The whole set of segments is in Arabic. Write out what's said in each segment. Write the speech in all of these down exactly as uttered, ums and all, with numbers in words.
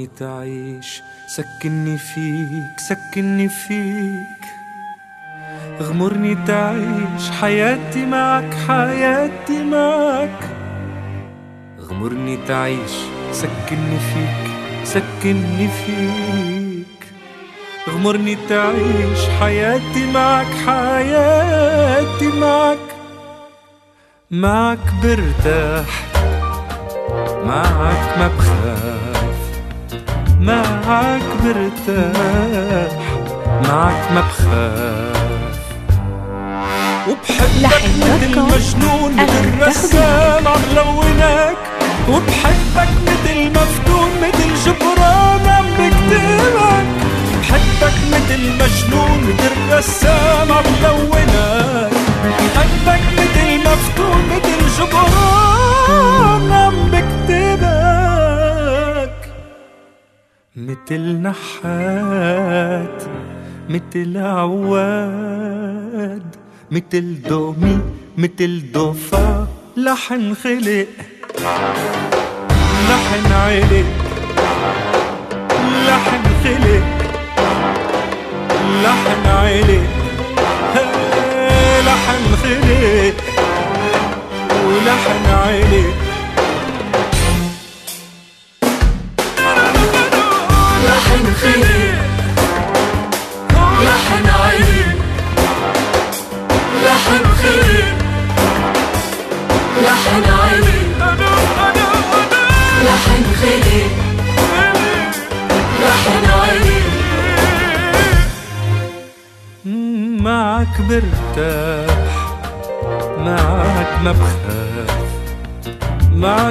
تعيش، سكنني فيك سكنني فيك، غمرني تعيش حياتي معك حياتي معك، غمرني تعيش سكنني فيك سكنني فيك، غمرني تعيش حياتي معك حياتي معك، معك برتاح معك ما بخاف، معك برتاح معك ما بخاف، وبحبك مثل مجنون مثل رسام عم لونك، وبحبك مثل مفتون مثل جبران عم بكتبك، بحبك مثل مجنون مثل رسام عم لونك، بحبك مثل مفتون مثل جبران عم بكتبك، مثل نحات مثل عواد مثل دومي مثل دوفا، لحن خلق لحن علق لحن خلق لحن علق لحن خلق ولحن علق، لحن خلق لحن علق لحن خلق لحن علق لحن خلق لحن علق، معك برتاح معك ما بخاف، معك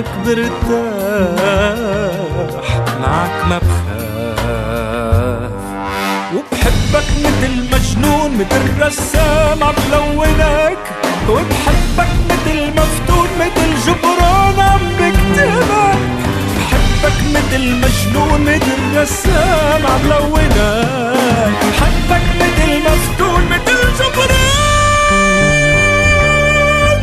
برتاح معك ما بخاف، وبحبك مثل مجنون مثل رسام عم لونك، وبحبك مثل مفتون مثل جبران عم بكتبك، بحبك مثل مجنون مثل رسام عم لونك، بحبك مثل مفتون مثل جبران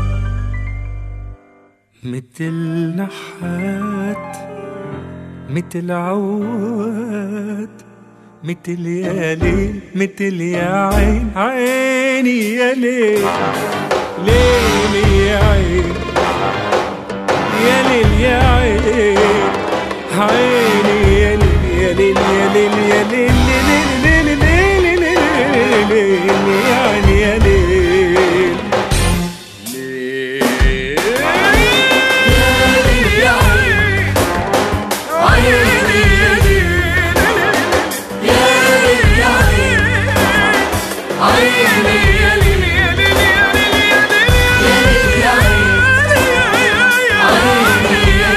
مثل نحات مثل عواد مثل يا ليل مثل يا عين عيني يا ليل ليل يا عين يا ليل يا عين عيني يا ليل يا ليل يا ليل يا ليل ليل ليل ليل يا عيني يا ليل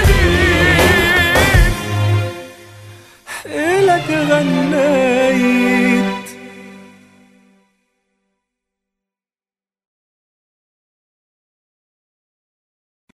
إلك غنيت